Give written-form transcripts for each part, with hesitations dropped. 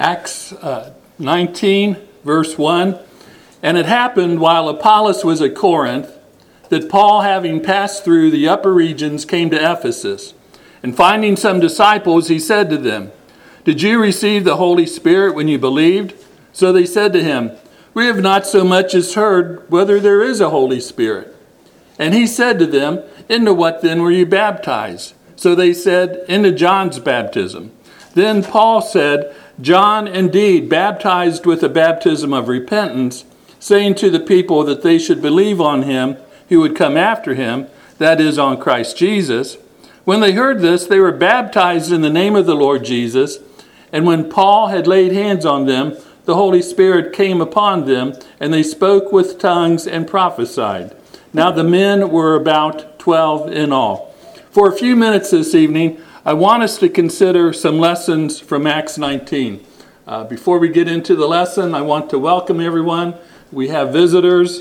Acts 19, verse 1. And it happened while Apollos was at Corinth, that Paul, having passed through the upper regions, came to Ephesus. And finding some disciples, he said to them, Did you receive the Holy Spirit when you believed? So they said to him, We have not so much as heard whether there is a Holy Spirit. And he said to them, Into what then were you baptized? So they said, Into John's baptism. Then Paul said, John indeed baptized with a baptism of repentance, saying to the people that they should believe on him who would come after him, that is, on Christ Jesus. When they heard this, they were baptized in the name of the Lord Jesus. And when Paul had laid hands on them, the Holy Spirit came upon them, and they spoke with tongues and prophesied. Now the men were about 12 in all. For a few minutes this evening, I want us to consider some lessons from Acts 19. Before we get into the lesson, I want to welcome everyone. We have visitors.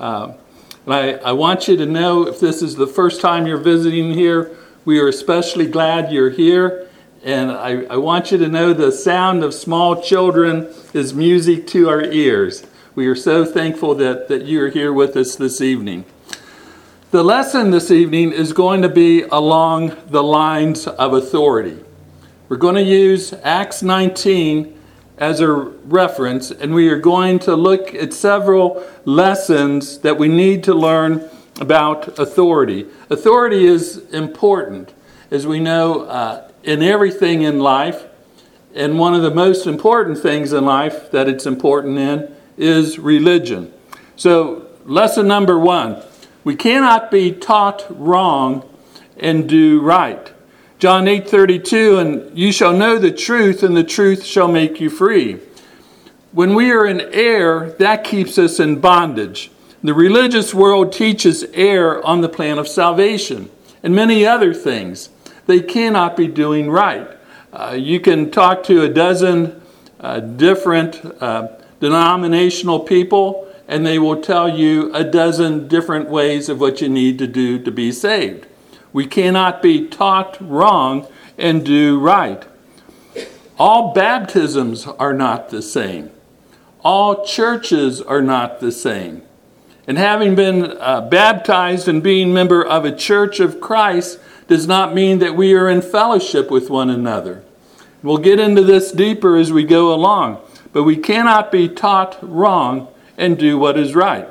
I want you to know, if this is the first time you're visiting here, we are especially glad you're here. And I want you to know the sound of small children is music to our ears. We are so thankful that you're here with us this evening. The lesson this evening is going to be along the lines of authority. We're going to use Acts 19 as a reference, and we are going to look at several lessons that we need to learn about authority. Authority is important, as we know, in everything in life. And one of the most important things in life that it's important in is religion. So, lesson number 1. We cannot be taught wrong and do right. John 8:32, and you shall know the truth, and the truth shall make you free. When we are in error, that keeps us in bondage. The religious world teaches error on the plan of salvation and many other things. They cannot be doing right. You can talk to a dozen different denominational people, and they will tell you a dozen different ways of what you need to do to be saved. We cannot be taught wrong and do right. All baptisms are not the same. All churches are not the same. And having been baptized and being member of a church of Christ does not mean that we are in fellowship with one another. We'll get into this deeper as we go along, but we cannot be taught wrong and do what is right.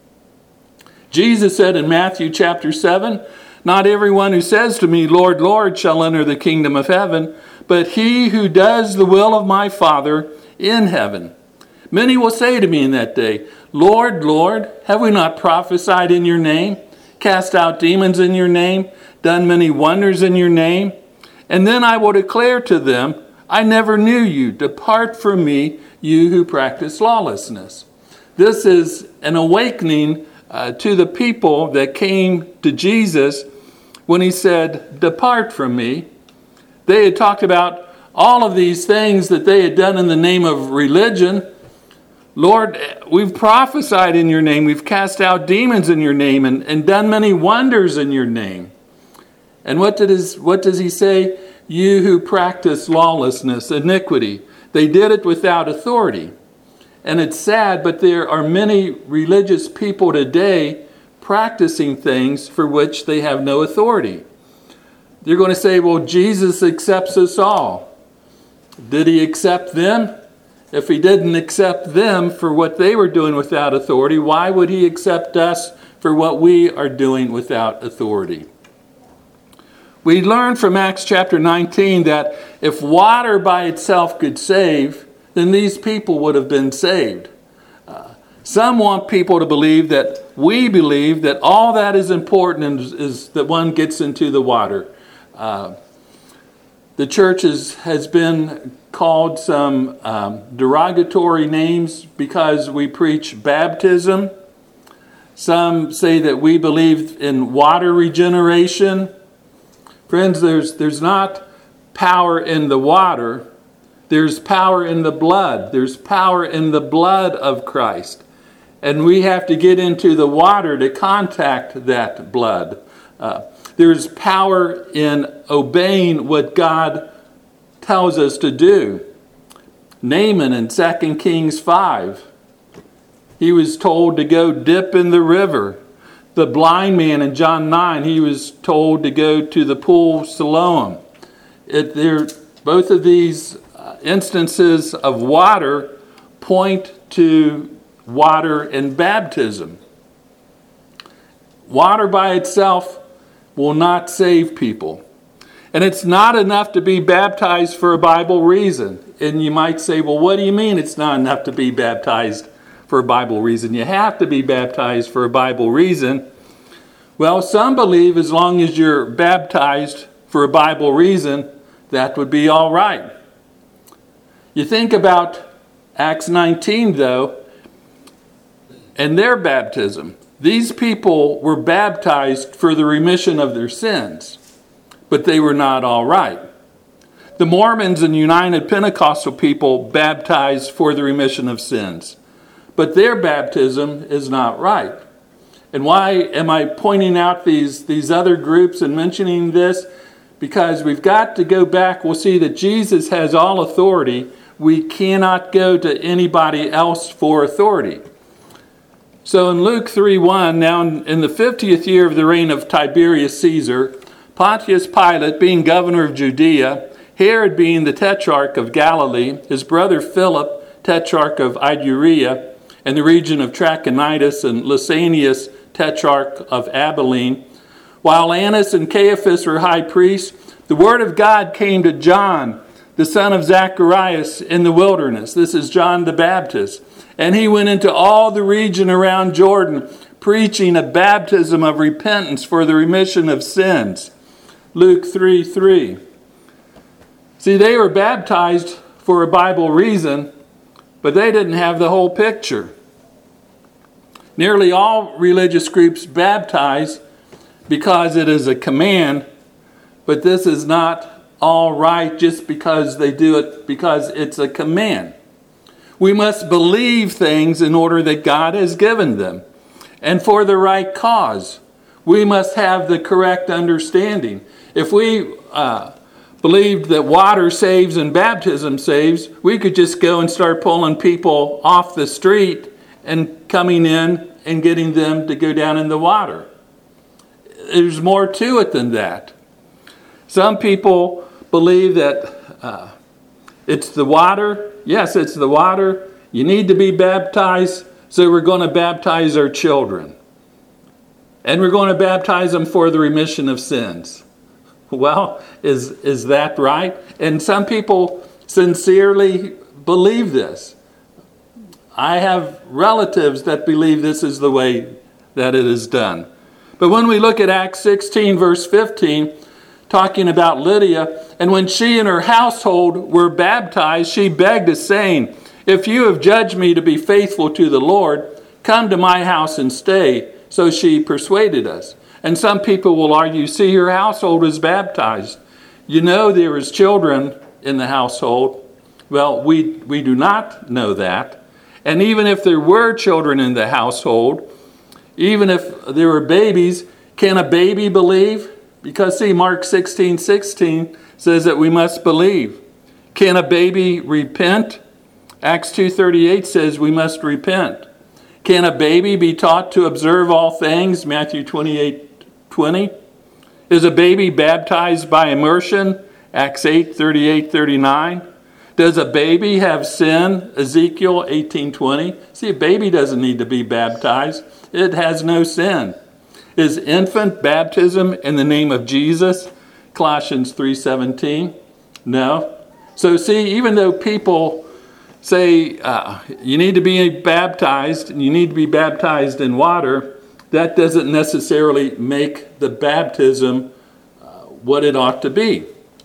Jesus said in Matthew chapter 7, Not everyone who says to me, Lord, Lord, shall enter the kingdom of heaven, but he who does the will of my Father in heaven. Many will say to me in that day, Lord, Lord, have we not prophesied in your name, cast out demons in your name, done many wonders in your name? And then I will declare to them, I never knew you. Depart from me, you who practice lawlessness. This is an awakening to the people that came to Jesus when he said, Depart from me. They had talked about all of these things that they had done in the name of religion. Lord, we've prophesied in your name. We've cast out demons in your name and done many wonders in your name. And what does he say? You who practice lawlessness, iniquity. They did it without authority. And it's sad, but there are many religious people today practicing things for which they have no authority. They're going to say, well, Jesus accepts us all. Did he accept them? If he didn't accept them for what they were doing without authority, why would he accept us for what we are doing without authority? We learn from Acts chapter 19 that if water by itself could save, then these people would have been saved. Some want people to believe that we believe that all that is important is that one gets into the water. The church has been called some derogatory names because we preach baptism. Some say that we believe in water regeneration. Friends, there's not power in the water. There's power in the blood. There's power in the blood of Christ. And we have to get into the water to contact that blood. There's power in obeying what God tells us to do. Naaman in 2 Kings 5. He was told to go dip in the river. The blind man in John 9, he was told to go to the pool Siloam. Both of these instances of water point to water and baptism. Water by itself will not save people. And it's not enough to be baptized for a Bible reason. And you might say, well, what do you mean it's not enough to be baptized for a Bible reason? You have to be baptized for a Bible reason. Well, some believe as long as you're baptized for a Bible reason, that would be all right. You think about Acts 19, though, and their baptism. These people were baptized for the remission of their sins, but they were not all right. The Mormons and United Pentecostal people baptized for the remission of sins, but their baptism is not right. And why am I pointing out these other groups and mentioning this? Because we've got to go back. We'll see that Jesus has all authority. We cannot go to anybody else for authority. So in Luke 3:1, now in the 50th year of the reign of Tiberius Caesar, Pontius Pilate being governor of Judea, Herod being the tetrarch of Galilee, his brother Philip, tetrarch of Iturea, and the region of Trachonitis, and Lysanias, tetrarch of Abilene, while Annas and Caiaphas were high priests, the word of God came to John, the son of Zacharias, in the wilderness. This is John the Baptist. And he went into all the region around Jordan, preaching a baptism of repentance for the remission of sins. Luke 3:3. See, they were baptized for a Bible reason, but they didn't have the whole picture. Nearly all religious groups baptize because it is a command, but this is not all right just because they do it because it's a command. We must believe things in order that God has given them, and for the right cause. We must have the correct understanding. If we believed that water saves and baptism saves, we could just go and start pulling people off the street and coming in and getting them to go down in the water. There's more to it than that. Some people believe that it's the water. Yes, it's the water. You need to be baptized, so we're going to baptize our children. And we're going to baptize them for the remission of sins. Well, is that right? And some people sincerely believe this. I have relatives that believe this is the way that it is done. But when we look at Acts 16, verse 15, talking about Lydia, and when she and her household were baptized, she begged us, saying, "If you have judged me to be faithful to the Lord, come to my house and stay." So she persuaded us. And some people will argue, see, her household was baptized. You know there was children in the household. Well, we do not know that. And even if there were children in the household, even if there were babies, can a baby believe? Because see, Mark 16:16 says that we must believe. Can a baby repent? Acts 2:38 says we must repent. Can a baby be taught to observe all things? Matthew 28:20. Is a baby baptized by immersion? Acts 8:38-39. Does a baby have sin? Ezekiel 18:20. See, a baby doesn't need to be baptized. It has no sin. Is infant baptism in the name of Jesus? Colossians 3:17. No. So see, even though people say you need to be baptized, and you need to be baptized in water, that doesn't necessarily make the baptism what it ought to be.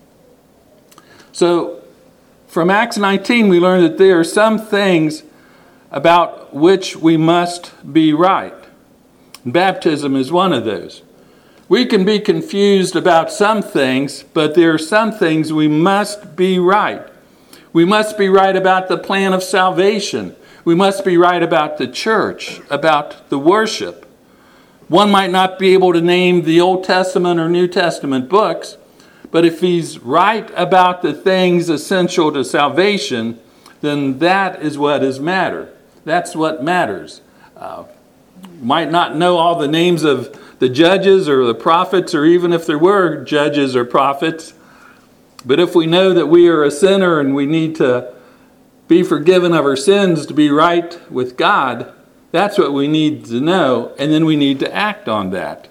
So from Acts 19, we learn that there are some things about which we must be right. Baptism is one of those. We can be confused about some things, but there are some things we must be right. We must be right about the plan of salvation. We must be right about the church, about the worship. One might not be able to name the Old Testament or New Testament books, but if he's right about the things essential to salvation, then that is what is matter. That's what matters. Might not know all the names of the judges or the prophets, or even if there were judges or prophets, but if we know that we are a sinner and we need to be forgiven of our sins to be right with God, that's what we need to know, and then we need to act on that.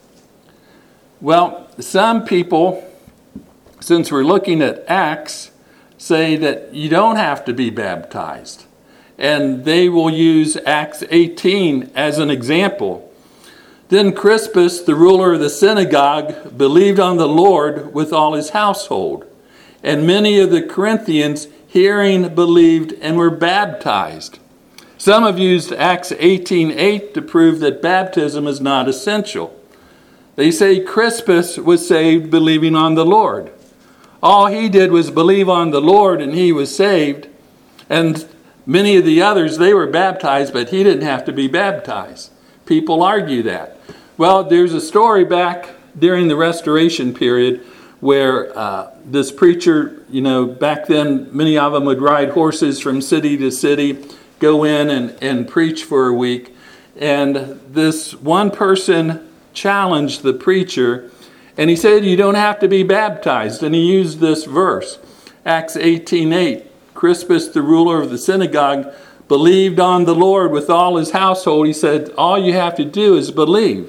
Well, some people, since we're looking at Acts, say that you don't have to be baptized. And they will use Acts 18 as an example. Then Crispus, the ruler of the synagogue, believed on the Lord with all his household. And many of the Corinthians, hearing, believed and were baptized. Some have used Acts 18:8 to prove that baptism is not essential. They say Crispus was saved believing on the Lord. All he did was believe on the Lord and he was saved. And many of the others, they were baptized, but he didn't have to be baptized. People argue that. Well, there's a story back during the Restoration period where this preacher, back then many of them would ride horses from city to city, go in and preach for a week. And this one person challenged the preacher, and he said, you don't have to be baptized. And he used this verse, Acts 18:8. Crispus, the ruler of the synagogue, believed on the Lord with all his household. He said, all you have to do is believe.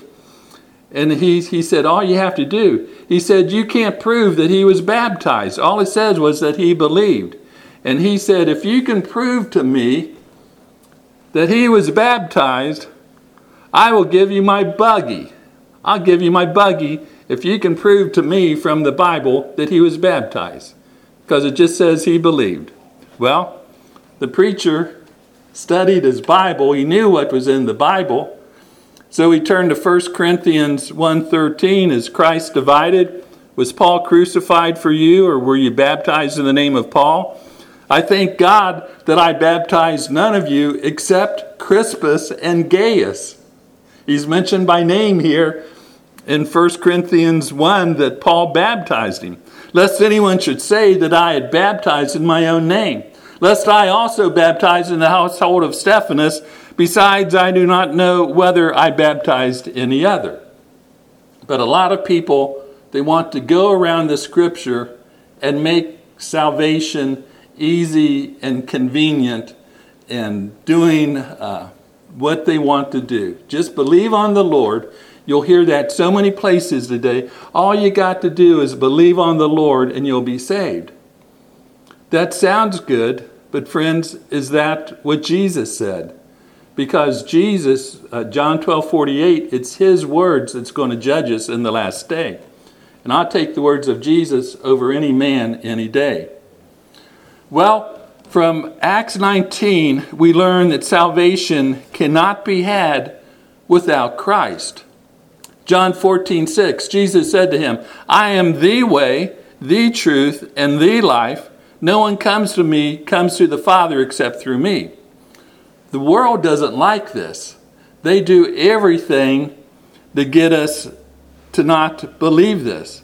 And he said, all you have to do. He said, you can't prove that he was baptized. All it says was that he believed. And he said, if you can prove to me that he was baptized, I will give you my buggy. I'll give you my buggy if you can prove to me from the Bible that he was baptized. Because it just says he believed. Well, the preacher studied his Bible. He knew what was in the Bible. So he turned to 1 Corinthians 1:13. Is Christ divided? Was Paul crucified for you, or were you baptized in the name of Paul? I thank God that I baptized none of you except Crispus and Gaius. He's mentioned by name here in 1 Corinthians 1 that Paul baptized him. Lest anyone should say that I had baptized in my own name. Lest I also baptized in the household of Stephanas. Besides, I do not know whether I baptized any other. But a lot of people, they want to go around the scripture and make salvation easy and convenient and doing what they want to do. Just believe on the Lord. You'll hear that so many places today. All you got to do is believe on the Lord and you'll be saved. That sounds good, but friends, is that what Jesus said? Because Jesus, John 12:48, it's his words that's going to judge us in the last day. And I'll take the words of Jesus over any man any day. Well, from Acts 19, we learn that salvation cannot be had without Christ. John 14:6, Jesus said to him, I am the way, the truth, and the life. No one comes to the Father except through me. The world doesn't like this. They do everything to get us to not believe this.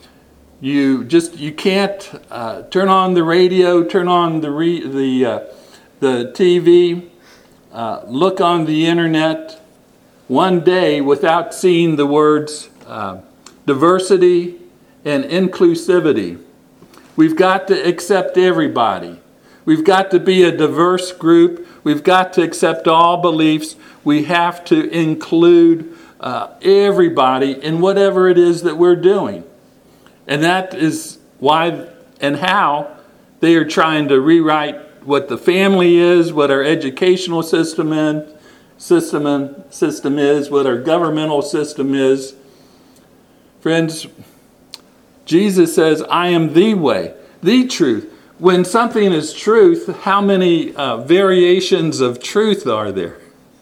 You can't turn on the radio, turn on the TV, look on the internet one day without seeing the words diversity and inclusivity. We've got to accept everybody. We've got to be a diverse group. We've got to accept all beliefs. We have to include everybody in whatever it is that we're doing. And that is why and how they are trying to rewrite what the family is, what our educational system is, what our governmental system is. Friends, Jesus says, I am the way, the truth. When something is truth, how many variations of truth are there?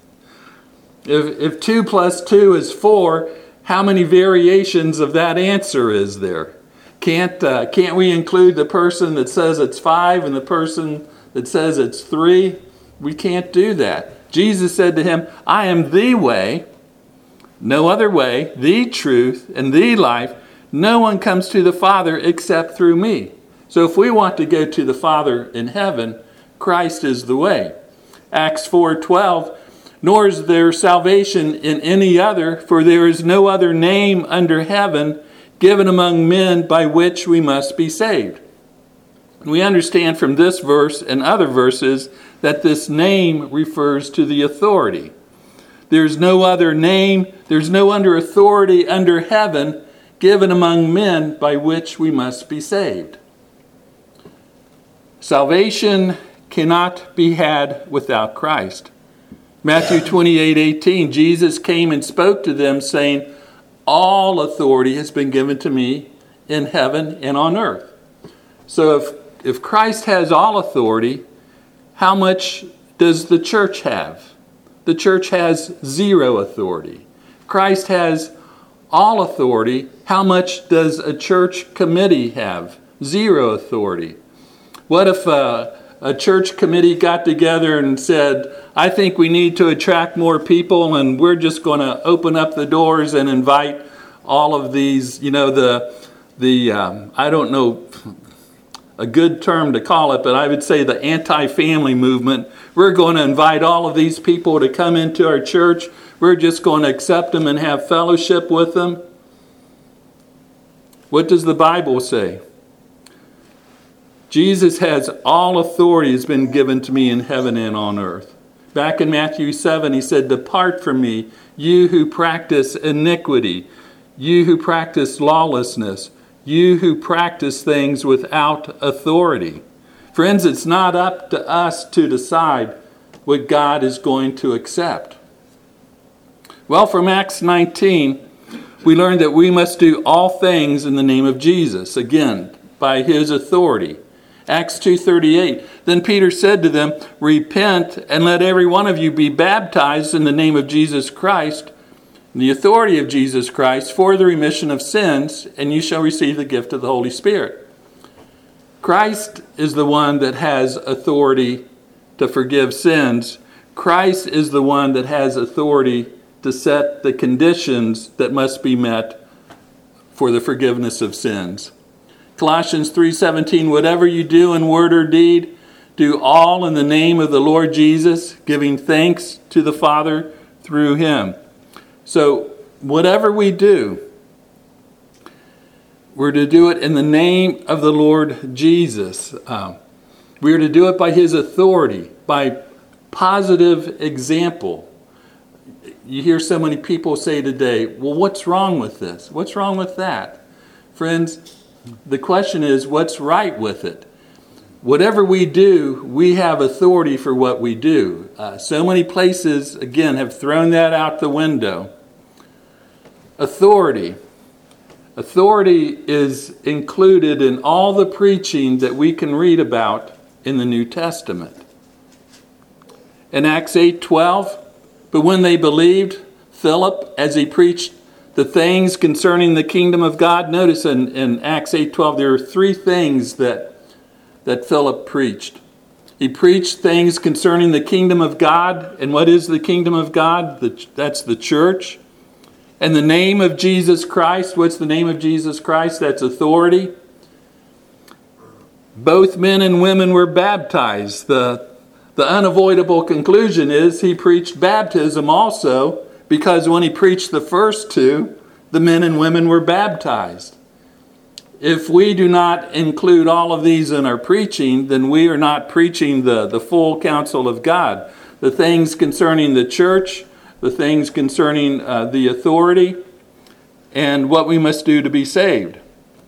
If 2 plus 2 is 4, how many variations of that answer is there? Can't we include the person that says it's 5 and the person that says it's 3? We can't do that. Jesus said to him, I am the way, no other way, the truth, and the life. No one comes to the Father except through me. So if we want to go to the Father in heaven, Christ is the way. Acts 4:12, nor is there salvation in any other, for there is no other name under heaven given among men by which we must be saved. We understand from this verse and other verses that this name refers to the authority. There's no other name, there's no other authority under heaven given among men by which we must be saved. Salvation cannot be had without Christ. Matthew 28:18, Jesus came and spoke to them saying, all authority has been given to me in heaven and on earth. So if Christ has all authority, how much does the church have? The church has zero authority. Christ has all authority. How much does a church committee have? Zero authority. What if a church committee got together and said, I think we need to attract more people, and we're just going to open up the doors and invite all of these, I don't know a good term to call it, but I would say the anti-family movement. We're going to invite all of these people to come into our church. We're just going to accept them and have fellowship with them. What does the Bible say? Jesus has all authority has been given to me in heaven and on earth. Back in Matthew 7, he said, depart from me, you who practice iniquity, you who practice lawlessness, you who practice things without authority. Friends, it's not up to us to decide what God is going to accept. Well, from Acts 19, we learn that we must do all things in the name of Jesus, again, by his authority. Acts 2:38, then Peter said to them, repent and let every one of you be baptized in the name of Jesus Christ, in the authority of Jesus Christ, for the remission of sins, and you shall receive the gift of the Holy Spirit. Christ is the one that has authority to forgive sins. Christ is the one that has authority to set the conditions that must be met for the forgiveness of sins. Colossians 3:17, whatever you do in word or deed, do all in the name of the Lord Jesus, giving thanks to the Father through him. So whatever we do, we're to do it in the name of the Lord Jesus. We're to do it by his authority, by positive example. You hear so many people say today, well, what's wrong with this? What's wrong with that? Friends, the question is, what's right with it? Whatever we do, we have authority for what we do. So many places, again, have thrown that out the window. Authority. Authority is included in all the preaching that we can read about in the New Testament. In Acts 8:12, but when they believed, Philip, as he preached the things concerning the kingdom of God, notice in Acts 8:12, there are three things that Philip preached. He preached things concerning the kingdom of God. And what is the kingdom of God? That's the church. And the name of Jesus Christ. What's the name of Jesus Christ? That's authority. Both men and women were baptized. The unavoidable conclusion is he preached baptism also, because when he preached the first two, the men and women were baptized. If we do not include all of these in our preaching, then we are not preaching the full counsel of God. The things concerning the church, the things concerning the authority, and what we must do to be saved.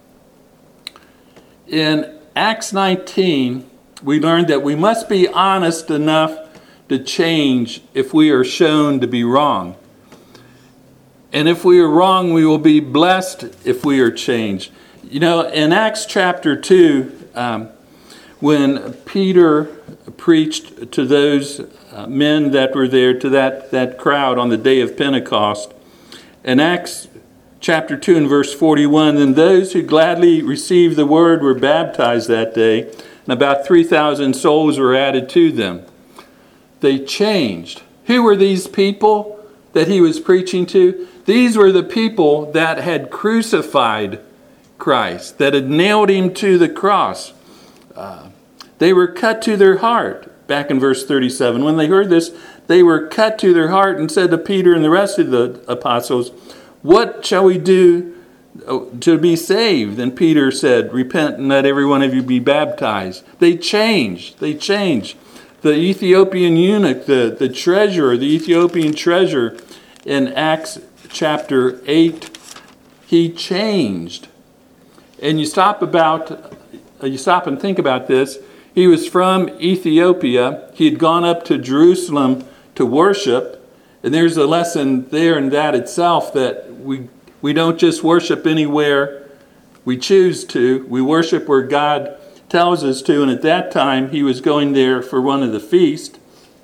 In Acts 19, we learned that we must be honest enough to change if we are shown to be wrong. And if we are wrong, we will be blessed if we are changed. You know, in Acts chapter 2, when Peter preached to those men that were there, to that crowd on the day of Pentecost, in Acts chapter 2 and verse 41, then those who gladly received the word were baptized that day, and about 3,000 souls were added to them. They changed. Who were these people that he was preaching to? These were the people that had crucified Christ, that had nailed him to the cross. They were cut to their heart. Back in verse 37, when they heard this, they were cut to their heart and said to Peter and the rest of the apostles, "What shall we do to be saved?" And Peter said, "Repent and let every one of you be baptized." They changed. The Ethiopian eunuch, the treasurer, the Ethiopian treasurer in Acts chapter 8, he changed. And you stop and think about this. He was from Ethiopia. He had gone up to Jerusalem to worship. And there's a lesson there in that itself, that we don't just worship anywhere we choose to. We worship where God tells us to. And at that time, he was going there for one of the feasts.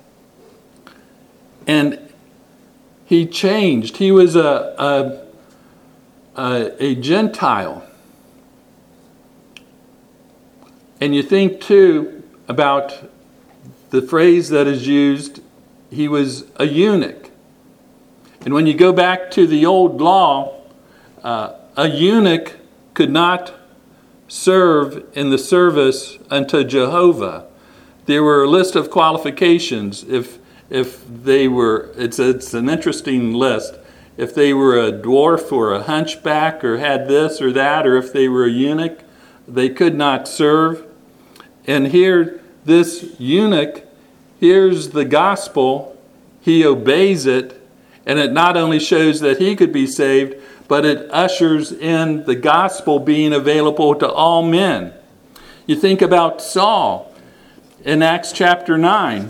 And he changed. He was a Gentile. And you think, too, about the phrase that is used, he was a eunuch. And when you go back to the old law, a eunuch could not serve in the service unto Jehovah. There were a list of qualifications. If they were, it's an interesting list. If they were a dwarf or a hunchback or had this or that, or if they were a eunuch, they could not serve. And here, this eunuch hears the gospel, he obeys it, and it not only shows that he could be saved, but it ushers in the gospel being available to all men. You think about Saul in Acts chapter 9.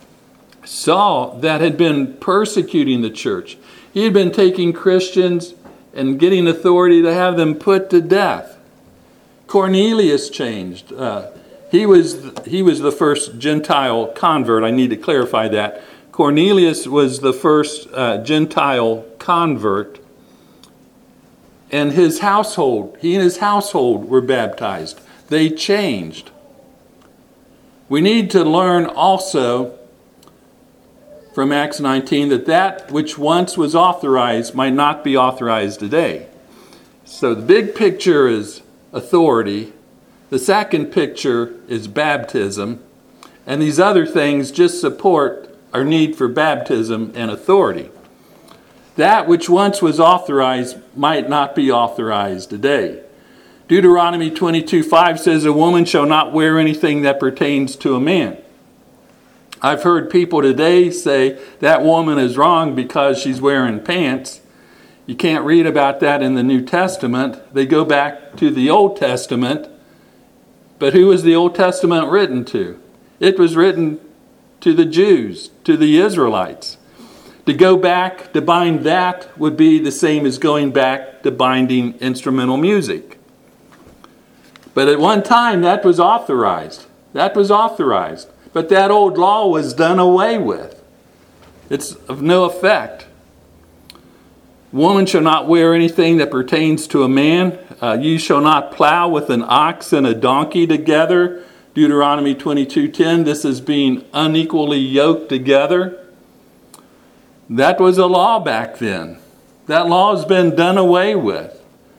Saul, that had been persecuting the church. He had been taking Christians and getting authority to have them put to death. Cornelius changed. He was the first Gentile convert. I need to clarify that. Cornelius was the first Gentile convert. And he and his household were baptized. They changed. We need to learn also from Acts 19 that which once was authorized might not be authorized today. So the big picture is authority. The second picture is baptism. And these other things just support our need for baptism and authority. That which once was authorized might not be authorized today. Deuteronomy 22:5 says, "A woman shall not wear anything that pertains to a man." I've heard people today say that woman is wrong because she's wearing pants. You can't read about that in the New Testament. They go back to the Old Testament. But who was the Old Testament written to? It was written to the Jews, to the Israelites. To go back to bind that would be the same as going back to binding instrumental music. But at one time that was authorized. But that old law was done away with. It's of no effect. Woman shall not wear anything that pertains to a man. You shall not plow with an ox and a donkey together. Deuteronomy 22:10. This is being unequally yoked together. That was a law back then. That law has been done away with.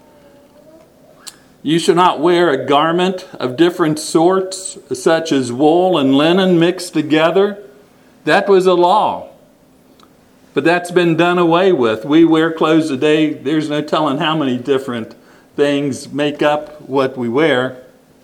You shall not wear a garment of different sorts, such as wool and linen mixed together. That was a law. But that's been done away with. We wear clothes today. There's no telling how many different things make up what we wear.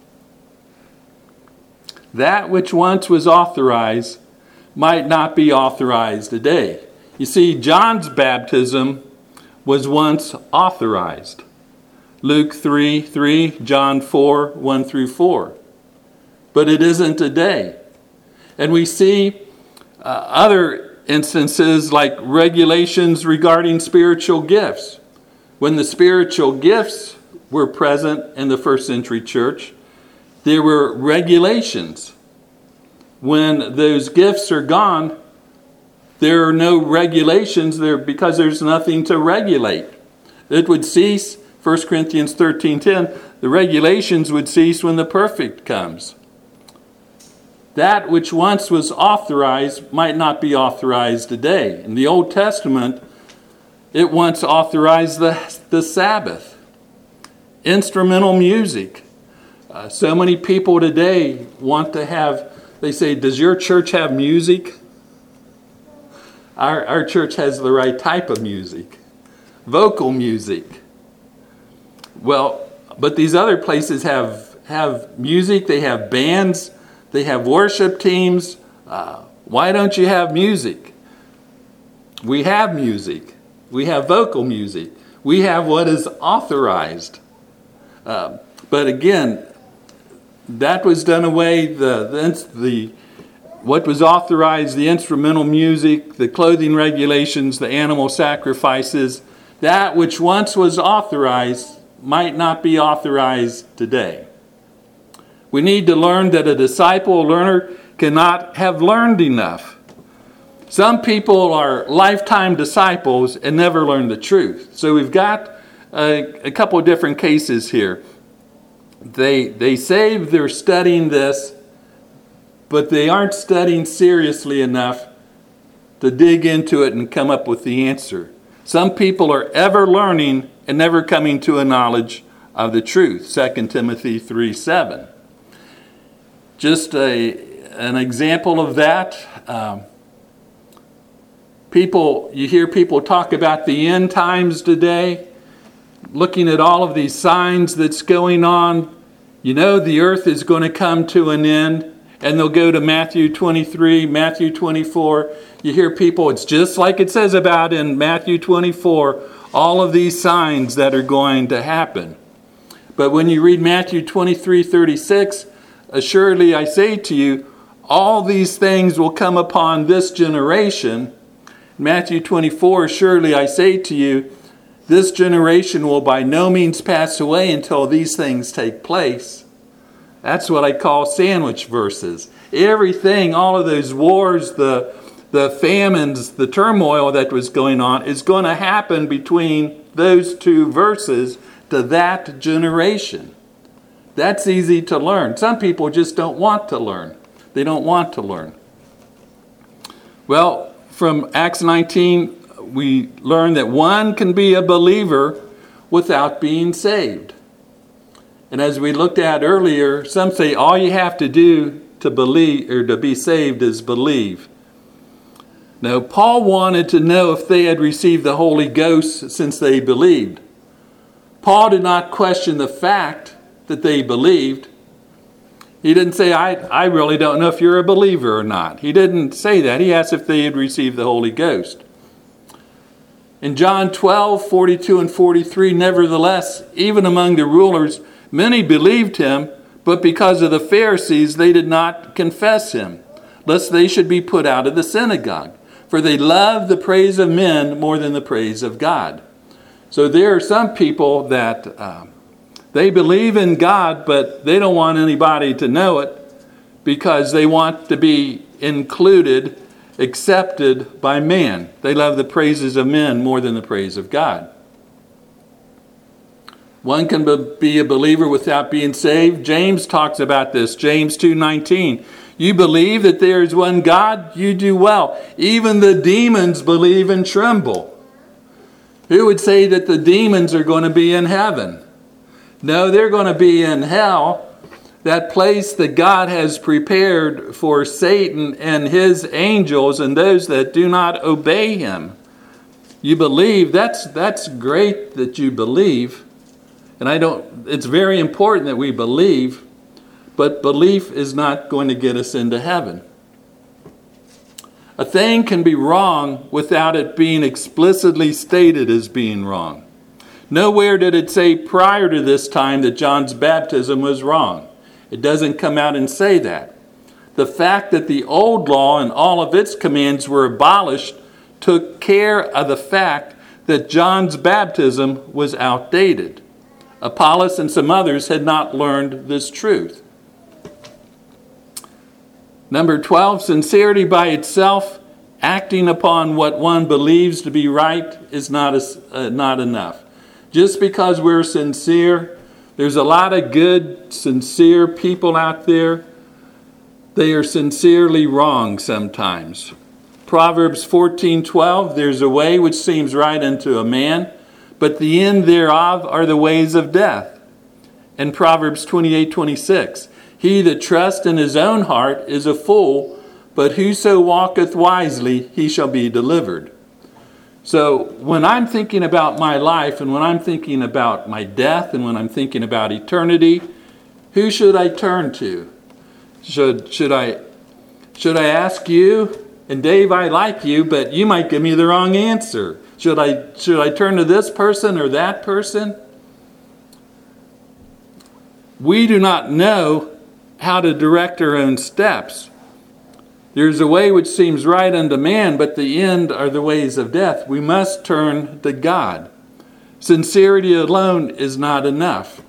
That which once was authorized might not be authorized today. You see, John's baptism was once authorized. Luke 3:3, John 4:1-4. But it isn't today. And we see other instances like regulations regarding spiritual gifts. When the spiritual gifts were present in the first century church, there were regulations. When those gifts are gone, there are no regulations there because there's nothing to regulate. It would cease. 1 Corinthians 13:10, the regulations would cease when the perfect comes. That which once was authorized might not be authorized today. In the Old Testament, it once authorized the Sabbath, instrumental music, So many people today want to have, they say, does your church have music? Our church has the right type of music, vocal music. Well, but these other places have music, they have bands, they have worship teams. Why don't you have music? We have music. We have vocal music. We have what is authorized. But again, that was done away. What was authorized, the instrumental music, the clothing regulations, the animal sacrifices, that which once was authorized might not be authorized today. We need to learn that a disciple, a learner, cannot have learned enough. Some people are lifetime disciples and never learn the truth. So we've got a couple of different cases here. They say they're studying this, but they aren't studying seriously enough to dig into it and come up with the answer. Some people are ever learning and never coming to a knowledge of the truth. 2 Timothy 3:7. Just an example of that. You hear people talk about the end times today, looking at all of these signs that's going on. You know the earth is going to come to an end, and they'll go to Matthew 23, Matthew 24. You hear people, it's just like it says about in Matthew 24, all of these signs that are going to happen. But when you read Matthew 23:36, assuredly I say to you, all these things will come upon this generation. Matthew 24, surely I say to you, this generation will by no means pass away until these things take place. That's what I call sandwich verses. Everything, all of those wars, the famines, the turmoil that was going on is going to happen between those two verses to that generation. That's easy to learn. Some people just don't want to learn. They don't want to learn. Well, from Acts 19, we learn that one can be a believer without being saved. And as we looked at earlier, some say all you have to do to believe or to be saved is believe. Now, Paul wanted to know if they had received the Holy Ghost since they believed. Paul did not question the fact that they believed. He didn't say, I really don't know if you're a believer or not. He didn't say that. He asked if they had received the Holy Ghost. In John 12:42 and 43, nevertheless, even among the rulers, many believed him, but because of the Pharisees, they did not confess him, lest they should be put out of the synagogue. For they love the praise of men more than the praise of God. So there are some people that they believe in God, but they don't want anybody to know it because they want to be included, accepted by man. They love the praises of men more than the praise of God. One can be a believer without being saved. James talks about this. James 2:19. You believe that there is one God, you do well. Even the demons believe and tremble. Who would say that the demons are going to be in heaven? No, they're going to be in hell, that place that God has prepared for Satan and his angels and those that do not obey him. You believe, that's great that you believe. And it's very important that we believe, but belief is not going to get us into heaven. A thing can be wrong without it being explicitly stated as being wrong. Nowhere did it say prior to this time that John's baptism was wrong. It doesn't come out and say that. The fact that the old law and all of its commands were abolished took care of the fact that John's baptism was outdated. Apollos and some others had not learned this truth. Number 12, sincerity by itself, acting upon what one believes to be right, is not enough. Just because we're sincere, there's a lot of good, sincere people out there. They are sincerely wrong sometimes. Proverbs 14:12, there's a way which seems right unto a man, but the end thereof are the ways of death. And Proverbs 28:26. He that trusts in his own heart is a fool, but whoso walketh wisely, he shall be delivered. So when I'm thinking about my life, and when I'm thinking about my death, and when I'm thinking about eternity, who should I turn to? Should I ask you? And Dave, I like you, but you might give me the wrong answer. Should I turn to this person or that person? We do not know how to direct our own steps. There's a way which seems right unto man, but the end are the ways of death. We must turn to God. Sincerity alone is not enough.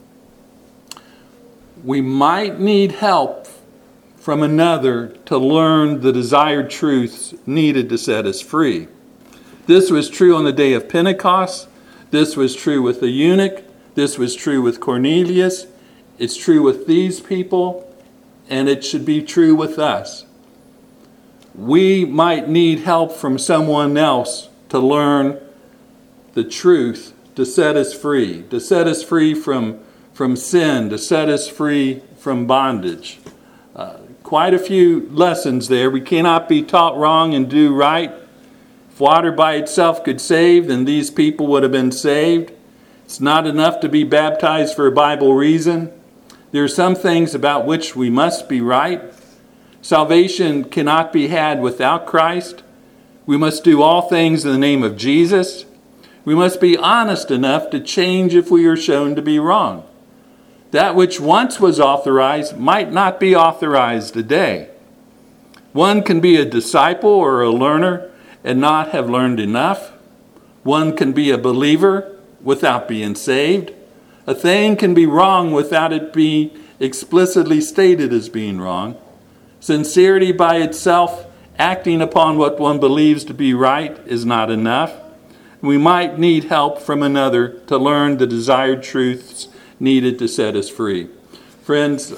We might need help from another to learn the desired truths needed to set us free. This was true on the day of Pentecost. This was true with the eunuch. This was true with Cornelius. It's true with these people, and it should be true with us. We might need help from someone else to learn the truth, to set us free from sin, to set us free from bondage. Quite a few lessons there. We cannot be taught wrong and do right. If water by itself could save, then these people would have been saved. It's not enough to be baptized for a Bible reason. There are some things about which we must be right. Salvation cannot be had without Christ. We must do all things in the name of Jesus. We must be honest enough to change if we are shown to be wrong. That which once was authorized might not be authorized today. One can be a disciple or a learner and not have learned enough. One can be a believer without being saved. A thing can be wrong without it being explicitly stated as being wrong. Sincerity by itself, acting upon what one believes to be right, is not enough. We might need help from another to learn the desired truths needed to set us free. Friends,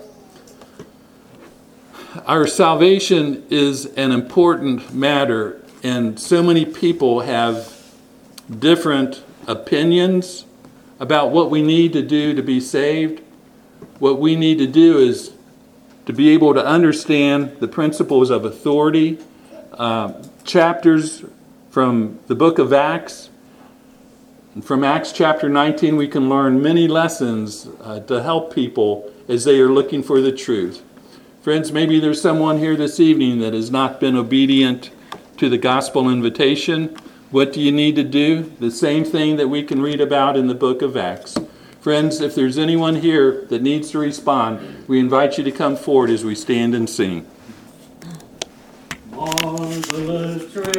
our salvation is an important matter, and so many people have different opinions about what we need to do to be saved. What we need to do is to be able to understand the principles of authority. Chapters from the book of Acts. And from Acts chapter 19, we can learn many lessons to help people as they are looking for the truth. Friends, maybe there's someone here this evening that has not been obedient to the gospel invitation. What do you need to do? The same thing that we can read about in the book of Acts. Friends, if there's anyone here that needs to respond, we invite you to come forward as we stand and sing. Marvelous